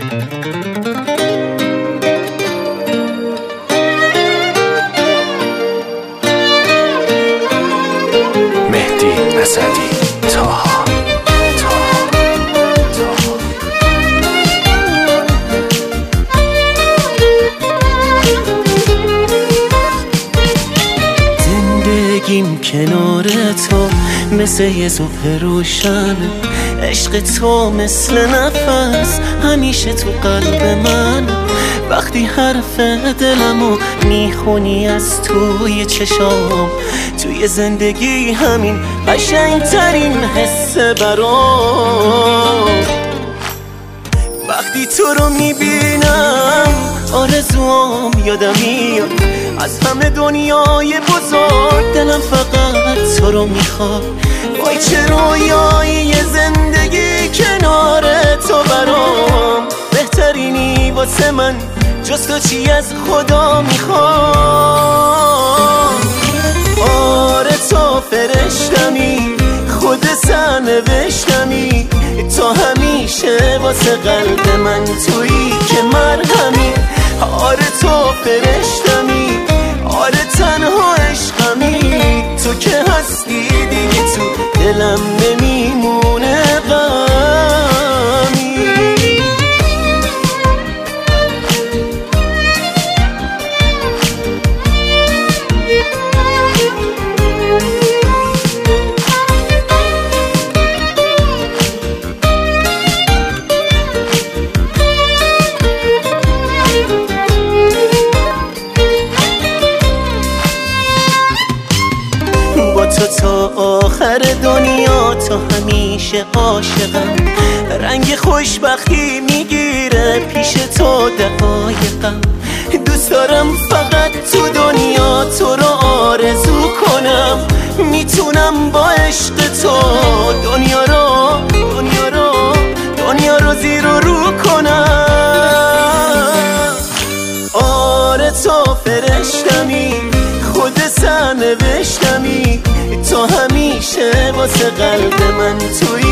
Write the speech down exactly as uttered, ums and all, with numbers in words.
مهدی اسدی تاها زندگیم کنار تو مثل یه صبح روشن، عشق تو مثل نفس همیشه تو قلب من. وقتی حرف دلمو میخونی از توی چشام، توی زندگی همین قشنگترین حس برام. وقتی تو رو میبینم آرزوام یادم میاد، از همه دنیای بزرگ دلم فقط تو رو میخواد. وای چه رویایی زندگی کنار تو برام، بهترینی واسه من جز تو چی از خدا میخوام. آره تو فرشتمی، خود سرنوشتمی، تو همیشه واسه قلب من تویی که مرهمی. آره تو فرشتمی، آره تنها عشقمی، تو که هستی دیگه تو دلم نمیمونه غمی. تو تا آخر دنیا، تو همیشه عاشقم. رنگ خوشبختی میگیره پیش تو دقایقم. دوست دارم فقط تو دنیا تو رو آرزو کنم. میتونم با عشق تو دنیا رو دنیا رو دنیا رو زیر و رو کنم. آره تو فرشتمی، خود سرنوشتمی، تو همیشه واسه قلب من توی